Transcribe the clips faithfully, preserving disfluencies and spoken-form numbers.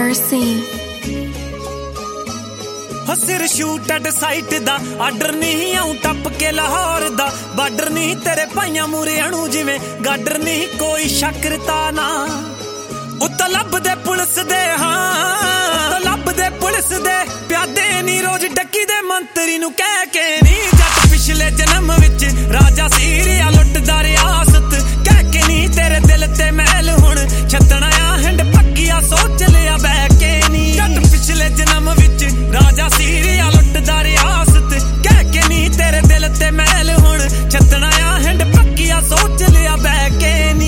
Mercy. सिर shoot at sight दा order नहीं आऊं टप के लाहौर दा बार्डर नहीं तेरे भाइयां मूरे अणु जिवें गाडर नहीं कोई शक्रता ना उत्ता लब दे पुलिस दे हाँ लब दे पुलिस दे प्यादे नी रोज डक्की दे मंत्री नू कह के नी जट पिछले जन्म विच राजा सीरिया लुटदा रियासत कह के नी तेरे दिल ते महल हुण छतना आ हिंड पक्किया सोच लिया बह के नी जट पिछले जन्म विच राजा सीरिया लुटदा रियासत कह के नी तेरे दिल ते महल हुण छतना आ हिंड पक्किया सोच लिया बह के नी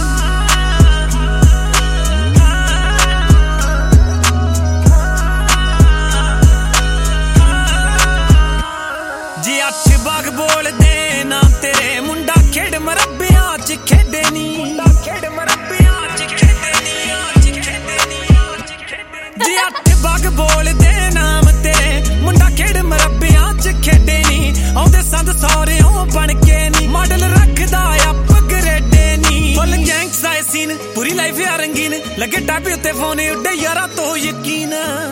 जी अठ बाग बोल दे ना तेरे मुंडा खेड मरब्बियां च खेडे नी मुंडा खेड मरब्बियां च खेडे नी जी अठ बाग बोल दे नाम तेरे मुंडा खेड मरब्बियां च खेडे नी आउंदे संद सौरियों बन के नी मॉडल रखदा अप ग्रेडे नी फुल गैंग्स आए सीन पूरी लाइफ यार रंगीन लगे टापी उत्ते फोन उड्डे यारा तो यकीन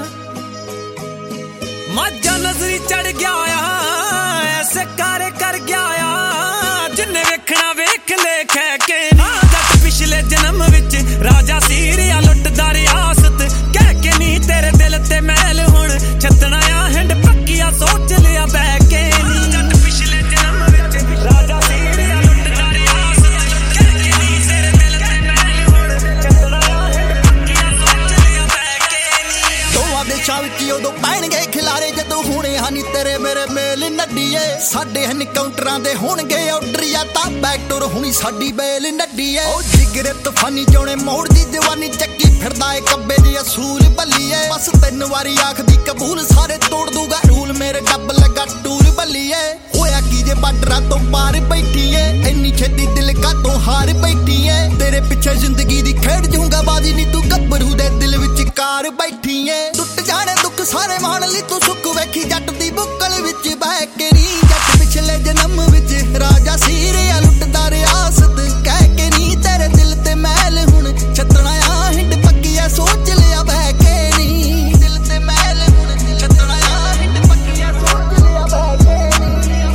माजा नजरी चढ़ गया ऐसे कारे कर गया जिन्ने वेखना वेख ले कह के नी जट पिछले जन्म विच राजा सीरिया लुटदा रियासत कह के नी तेरे दिल ते महल हुण छतना आ हिंड पक्किया सोच लिया बह के नी जट पिछले जन्म विच राजा सीरिया लुटदा रियासत कह के नी तेरे दिल ते महल हुण छतना आ हिंड पक्किया सोच लिया बह के नी दोवां दे चावकी उदों पैणगे खिलारे जदों हुणे हनी तेरे मेरे मेल नड्डीए साडे हन काउंटरां दे होणगे आर्डर या तां बैकडोर हुणी साडी बेल नड्डीए ओ जिगरे तूफानी जोणे मोड़ दी जवानी ਚੱਕੀ ਫਿਰਦਾ ਏ ਕੱਬੇ ਦੇ ਅਸੂਲ ਬੱਲੀਏ ਬਸ ਤਿੰਨ ਵਾਰੀ ਆਖਦੀ ਕਬੂਲ ਸਾਰੇ ਤੋੜ ਦੂਗਾ ਰੂਲ ਮੇਰੇ ਡੱਬ ਲੱਗਾ ਟੂਰ ਬੱਲੀਏ ਹੋਇਆ ਕੀ ਜੇ ਬਾਰਡਰਾਂ ਤੋਂ ਪਾਰ ਬੈਠੀਏ ਇੰਨੀ ਛੇਤੀ ਦਿਲ ਕਾ ਤੋਂ ਹਾਰ ਬੈਠੀਏ ਤੇਰੇ ਪਿੱਛੇ ਜ਼ਿੰਦਗੀ ਦੀ ਖੇਡ ਜੂੰਗਾ ਬਾਜੀ ਨੀ ਤੂੰ ਗੱਭਰੂ ਦੇ ਦਿਲ ਵਿੱਚ ਕਾਰ ਬੈਠੀਏ ਟੁੱਟ ਜਾਣੇ ਦੁੱਖ ਸਾਰੇ ਮਾਣ ਲਈ ਤੂੰ ਸੁੱਖ ਵੇਖੀ ਜੱਟ ਦੀ ਬੁੱਕਲ ਵਿੱਚ ਬਹਿ ਕੇ ਨੀ ਜੱਟ ਪਿਛਲੇ ਜਨਮ ਵਿੱਚ ਰਾਜਾ ਸੀਰਿਆ ਲੁੱਟਦਾ ਰਿਆਸਤ ਕਹਿ ਕੇ ਨੀ ਤੇਰੇ ਦਿਲ ਤੇ ਮਹਿਲ ਹੁਣ ਛਤਣਾ ਆ ਹਿੰਡ ਪੱਕੀਆ ਸੋਚ ਲਿਆ ਬਹਿ ਕੇ ਨੀ ਦਿਲ ਤੇ ਮਹਿਲ ਹੁਣ ਛਤਣਾ ਆ ਹਿੰਡ ਪੱਕੀਆ ਸੋਚ ਲਿਆ ਬਹਿ ਕੇ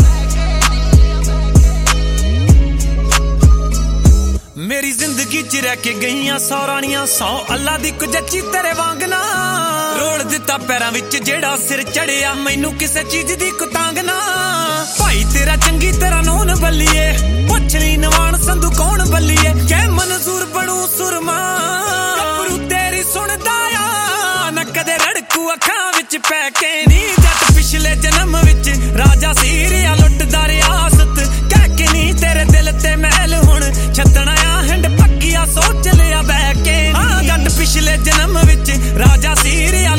ਨੀ मेरी जिंदगी च रह के गईयां सौ रानियां सौ अल्लाह दी कुजच्ची तेरे वांग ना रोल दिता पैरां विच जेड़ा सिर चढ़िया मैनू किसे चीज दी कुतांग ना भाई तेरा चंगी तेरा नून बल्लीए पुछली नवान संधू कौन बल्लीए कै मंजूर बनू सुरमा गबरू तेरी सुनदा आ ना कदे रड़कू अखां विच पै के नी जट पिछले जन्म विच राजा सीरिया लुटदा रियासत कह के नी तेरे दिल ते महल हुण छतना आ हिंड पक्किया सोच लिया बह के हाँ जट पिछले जन्म विच राजा सीरिया